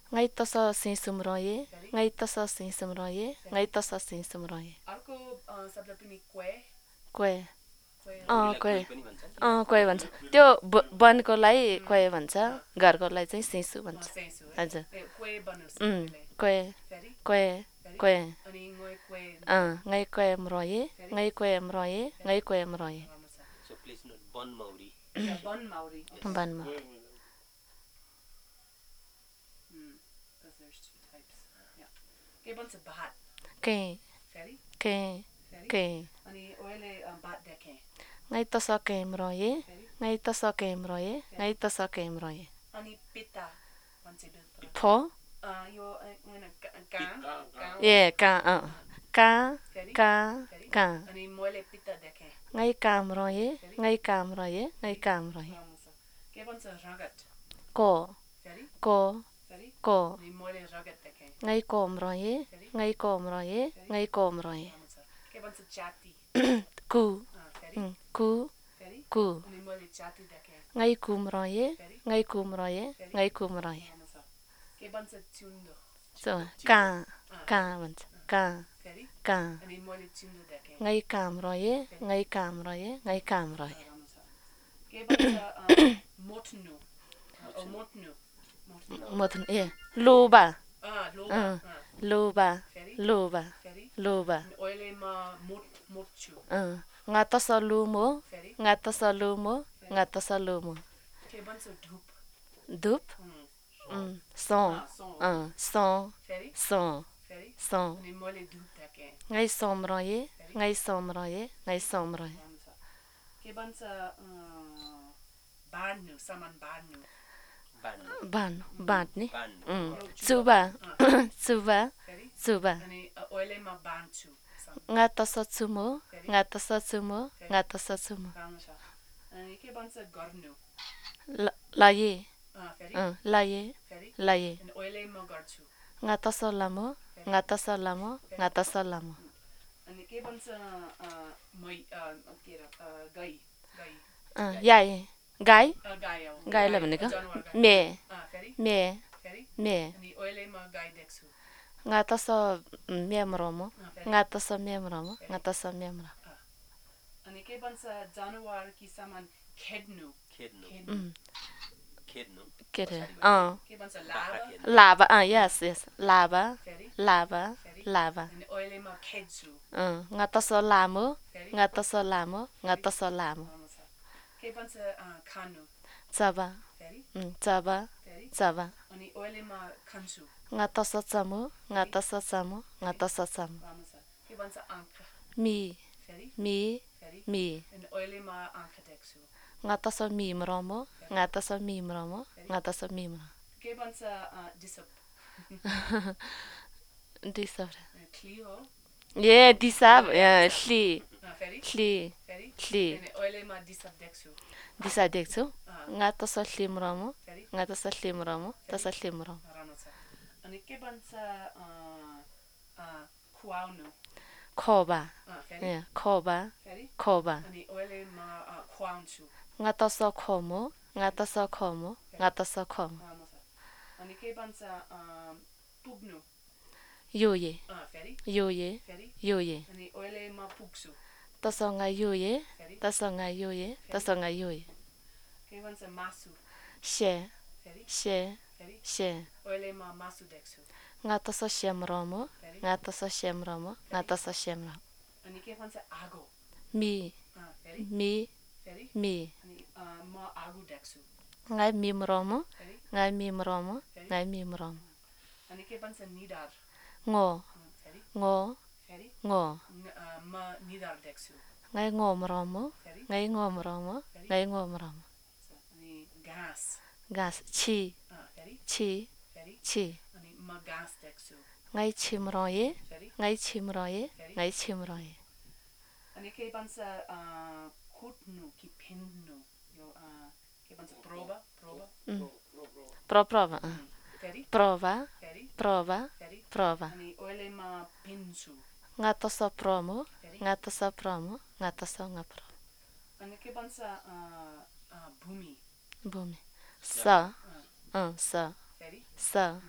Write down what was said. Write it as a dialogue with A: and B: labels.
A: Ngai tasa सिसुमरए ngai tasa सिसुमरए ngai tasa सिसुमरए
B: अर्को शब्द पनि क्वे
A: क्वे क्वे
C: पनि भन्छ
A: क्वे भन्छ त्यो वनकोलाई क्वे भन्छ घरकोलाई चाहिँ सिसु भन्छ
B: सेसु
A: हजुर
B: क्वे बनर्स
A: क्वे
B: फेरि
A: क्वे क्वे
B: अनि ngoi क्वे
A: ngai क्वे मरए ngai क्वे मरए ngai क्वे मरए
C: So please note Bon Maori.
B: Bon Maori
A: वनमा
B: because there's two types yeah के भन्छ भात
A: के
B: फेरि
A: के
B: फेरि
A: के
B: अनि ओले भात देखे
A: ngai tasa के मरए ngai tasa के मरए ngai tasa के मरए
B: अनि पिता भन्छ बिल्कुल
A: फो
B: यो का
A: ए का का
B: फेरि
A: का
B: फेरि
A: का
B: अनि मैले पिता देखे
A: ngai काम रहे ngai काम रहे ngai काम रहे
B: के भन्छ रगत
A: को
B: फेरि
A: को
B: फेरि
A: को
B: अनि मैले रगत देखे
A: ngai कोम रहे ngai कोम रहे ngai कोम रहे
B: के भन्छ जाति
A: कु
B: फेरि
A: कु
B: फेरि
A: कु
B: अनि मैले जाति देखे
A: ngai कुम रहे ngai कुम रहे ngai कुम रहे
B: के भन्छ चुन्दो
A: so का का भन्छ का
B: फेरि
A: का
B: अनि मैले चुन्दो देखे
A: ngai काम रहे ngai काम रहे ngai काम रहे
B: के भन्छ मोट्नु मोट्नु
A: मथन ए लोबा
B: लोबा
A: लोबा
B: फेरि
A: लोबा
B: फेरि
A: लोबा
B: ओइलेमा मोट्छु
A: ngata sa lumo
B: फेरि
A: ngata sa lumo ngata sa lumo
B: के भन्छ धुप
A: dup son son
B: फेरि
A: son
B: फेरि
A: son
B: अनि मैले धुप देखे
A: ngai som roye ngai som roye ngai som roye
B: के भन्छ बाड्नु सामान बाड्नु
A: ban batni
C: Ban.
A: chuba chuba
B: फेरि
A: chuba
B: अनि ओइलेमा बाड्छु
A: ngata sa chumo ngata sa chumo ngata sa chumo
B: अनि के भन्छ गर्नु
A: laye
B: फेरि
A: laye
B: फेरि
A: laye
B: अनि ओइलेमा गर्छु
A: ngata sa lamo ngata sa lamo ngata sa lamo
B: अनि के भन्छ मै के गाई गाई
A: yaye गाई
B: गाई
A: गाईलाई भनेको
B: जनावर गाई
A: मे
B: फेरि
A: मे
B: फेरि
A: मे
B: अनि ओइलेमा गाई देख्छु
A: ngata sa memromo ngata sa memromo ngata sa memro
B: अनि के भन्छ जनावर कि सामान खेड्नु
C: Khednu. Khednu.
A: के रे
B: के भन्छ लाभा
A: लाभा yes yes लाभा
B: फेरि
A: लाभा
B: फेरि
A: लाभा
B: अनि ओइलेमा खेड्छु
A: ngata sa lamo
B: फेरि
A: ngata sa lamo ngata sa lamo
B: के भन्छ खानु
A: chaba
B: फेरि
A: chaba
B: फेरि
A: chaba
B: अनि ओइलेमा खान्छु
A: ngata sa chamo ngata sa chamo ngata sa chamo
B: के भन्छ आँख
A: mi
B: फेरि
A: mi
B: फेरि
A: mi
B: अनि ओइलेमा आँख देख्छु
A: ngata sa mimromo ngata sa mimromo ngata sa mimro
B: के भन्छ डिसप
A: disab
B: क्ली हो
A: ye disab hli
B: फेरि
A: hli
B: फेरि
A: hli
B: अनि ओइलेमा डिसप देख्छु
A: disa देख्छु ngata sa hlimromo
B: फेरि
A: ngata sa hlimromo ta sa hlimromo
B: राम्रो छ अनि के भन्छ खुवाउनु
A: khoba
B: फेरि
A: khoba
B: फेरि
A: khoba
B: अनि ओइलेमा खुवाउँछु
A: ngata sa khomo ngata sa khomo ngata sa khomo
B: राम्रो छ अनि के भन्छ पुग्नु
A: yoye
B: फेरि
A: yoye
B: फेरि
A: yoye
B: अनि ओइलेमा पुग्छु
A: taसँग yoye
B: फेरि
A: taसँग yoye taसँग yoye
B: के भन्छ मासु
A: she
B: फेरि
A: she
B: फेरि
A: she
B: ओइलेमा मासु देख्छु
A: ngata sa shemromo
B: फेरि
A: ngata sa shemromo ngata sa shemromo
B: अनि के भन्छ आगो
A: mi
B: फेरि
A: mi
B: फेरि
A: mi
B: अनि म आगो देख्छु
A: ngai mimromo
B: फेरि
A: ngai mimromo ngai mimromo
B: अनि के भन्छ निधार
A: ngo
B: फेरि
A: ngo
B: फेरि
A: ngo
B: म निधार देख्छु
A: ngai ngomromo
B: फेरि
A: ngai ngomromo ngai ngomromo
B: अनि घाँस
A: gas chi
B: फेरि
A: chi
B: फेरि
A: chi
B: अनि म घाँस देख्छु
A: ngai chimroye
B: फेरि
A: ngai chimroye ngai chimroye
B: अनि के भन्छ कुट्नु कि फिन्नु यो के भन्छ प्रोबा प्रोबा
A: prova
B: फेरि
A: prova
B: फेरि
A: prova
B: फेरि
A: prova
B: अनि ओइलेमा पिन्छु
A: ngata sa promo
B: फेरि
A: ngata sa promo ngata sa ngapro
B: अनि के भन्छ भूमि
A: bumi sa sa
B: फेरि
A: sa